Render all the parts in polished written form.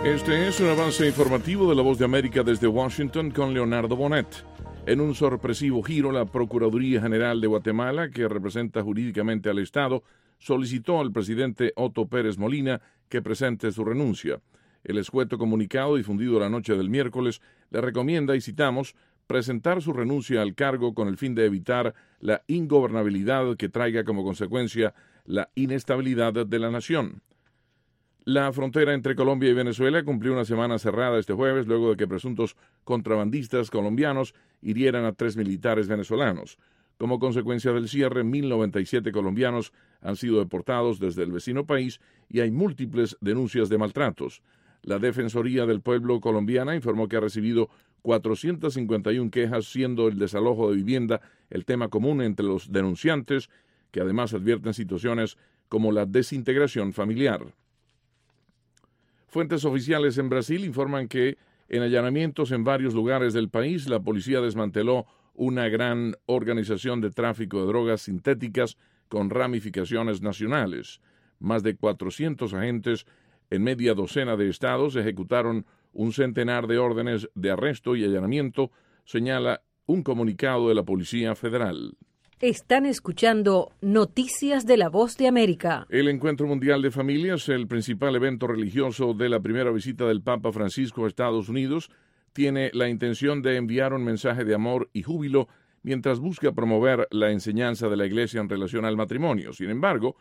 Este es un avance informativo de La Voz de América desde Washington con Leonardo Bonet. En un sorpresivo giro, la Procuraduría General de Guatemala, que representa jurídicamente al Estado, solicitó al presidente Otto Pérez Molina que presente su renuncia. El escueto comunicado difundido la noche del miércoles le recomienda, y citamos, presentar su renuncia al cargo con el fin de evitar la ingobernabilidad que traiga como consecuencia la inestabilidad de la nación. La frontera entre Colombia y Venezuela cumplió una semana cerrada este jueves luego de que presuntos contrabandistas colombianos hirieran a 3 militares venezolanos. Como consecuencia del cierre, 1.097 colombianos han sido deportados desde el vecino país y hay múltiples denuncias de maltratos. La Defensoría del Pueblo colombiana informó que ha recibido 451 quejas, siendo el desalojo de vivienda el tema común entre los denunciantes, que además advierten situaciones como la desintegración familiar. Fuentes oficiales en Brasil informan que en allanamientos en varios lugares del país, la policía desmanteló una gran organización de tráfico de drogas sintéticas con ramificaciones nacionales. Más de 400 agentes en media docena de estados ejecutaron un centenar de órdenes de arresto y allanamiento, señala un comunicado de la Policía Federal. Están escuchando Noticias de La Voz de América. El Encuentro Mundial de Familias, el principal evento religioso de la primera visita del Papa Francisco a Estados Unidos, tiene la intención de enviar un mensaje de amor y júbilo mientras busca promover la enseñanza de la Iglesia en relación al matrimonio. Sin embargo,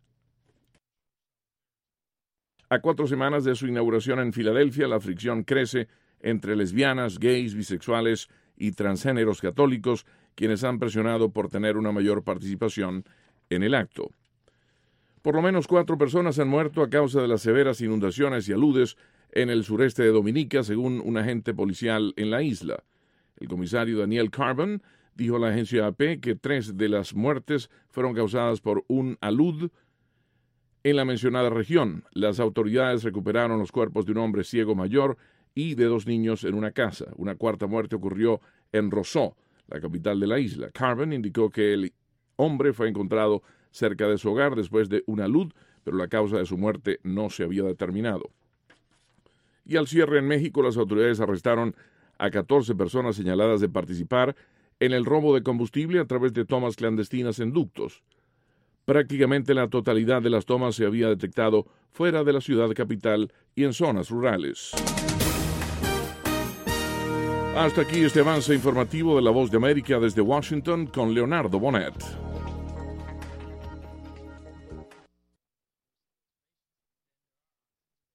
a 4 semanas de su inauguración en Filadelfia, la fricción crece entre lesbianas, gays, bisexuales y transgéneros católicos, quienes han presionado por tener una mayor participación en el acto. Por lo menos 4 personas han muerto a causa de las severas inundaciones y aludes en el sureste de Dominica, según un agente policial en la isla. El comisario Daniel Carbon dijo a la agencia AP que 3 de las muertes fueron causadas por un alud en la mencionada región. Las autoridades recuperaron los cuerpos de un hombre ciego mayor y de 2 niños en una casa. Una 4ª muerte ocurrió en Roseau, la capital de la isla. Carbon indicó que el hombre fue encontrado cerca de su hogar después de un alud, pero la causa de su muerte no se había determinado. Y al cierre en México, las autoridades arrestaron a 14 personas señaladas de participar en el robo de combustible a través de tomas clandestinas en ductos. Prácticamente la totalidad de las tomas se había detectado fuera de la ciudad capital y en zonas rurales. Hasta aquí este avance informativo de La Voz de América desde Washington con Leonardo Bonet.